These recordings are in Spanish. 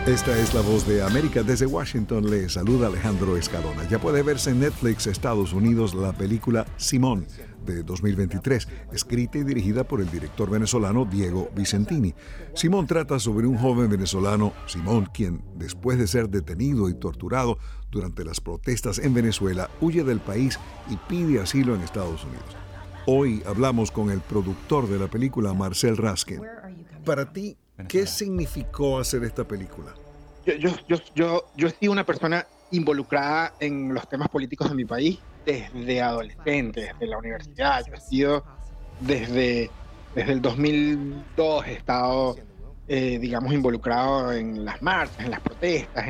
Esta es la voz de América. Desde Washington le saluda Alejandro Escalona. Ya puede verse en Netflix Estados Unidos la película Simón de 2023, escrita y dirigida por el director venezolano Diego Vicentini. Simón trata sobre un joven venezolano, Simón, quien después de ser detenido y torturado durante las protestas en Venezuela, huye del país y pide asilo en Estados Unidos. Hoy hablamos con el productor de la película, Marcel Raskin. Para ti, ¿qué significó hacer esta película? Yo he sido una persona involucrada en los temas políticos de mi país desde adolescente, desde la universidad. Yo he sido desde el 2002 he estado, involucrado en las marchas, en las protestas,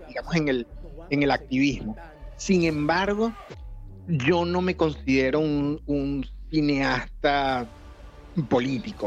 en el activismo. Sin embargo, yo no me considero un cineasta político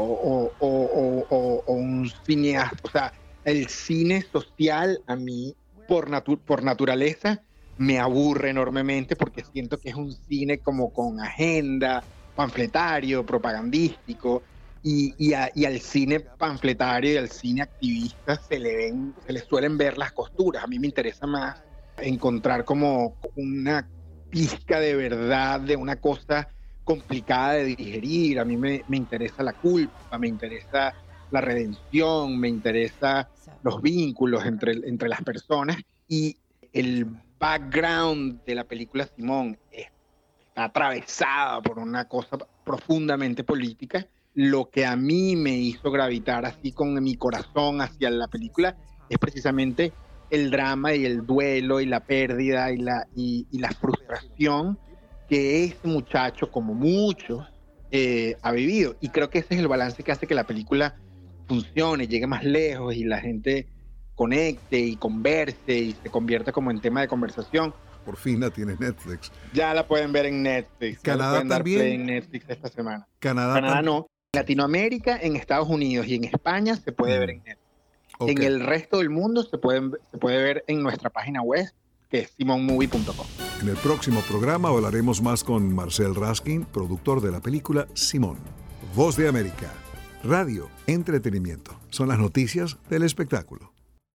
o un cineasta, o sea, el cine social a mí por naturaleza me aburre enormemente porque siento que es un cine como con agenda, panfletario, propagandístico, y al cine panfletario y al cine activista se le suelen ver las costuras. A mí me interesa más encontrar como una pizca de verdad de una cosa complicada de digerir. A mí me interesa la culpa, me interesa la redención, me interesa los vínculos entre las personas, y el background de la película Simón está atravesada por una cosa profundamente política. Lo que a mí me hizo gravitar así con mi corazón hacia la película es precisamente el drama y el duelo y la pérdida y la frustración que ese muchacho, como muchos, ha vivido. Y creo que ese es el balance que hace que la película funcione, llegue más lejos y la gente conecte y converse y se convierta como en tema de conversación. Por fin la tiene Netflix. Ya la pueden ver en Netflix. ¿Canadá pueden también? Dar play en Netflix esta semana. Canadá no. En Latinoamérica, en Estados Unidos y en España se puede ver en Netflix. Okay. En el resto del mundo se puede ver en nuestra página web, que es simonmovie.com. En el próximo programa hablaremos más con Marcel Raskin, productor de la película Simón. Voz de América. Radio, entretenimiento. Son las noticias del espectáculo.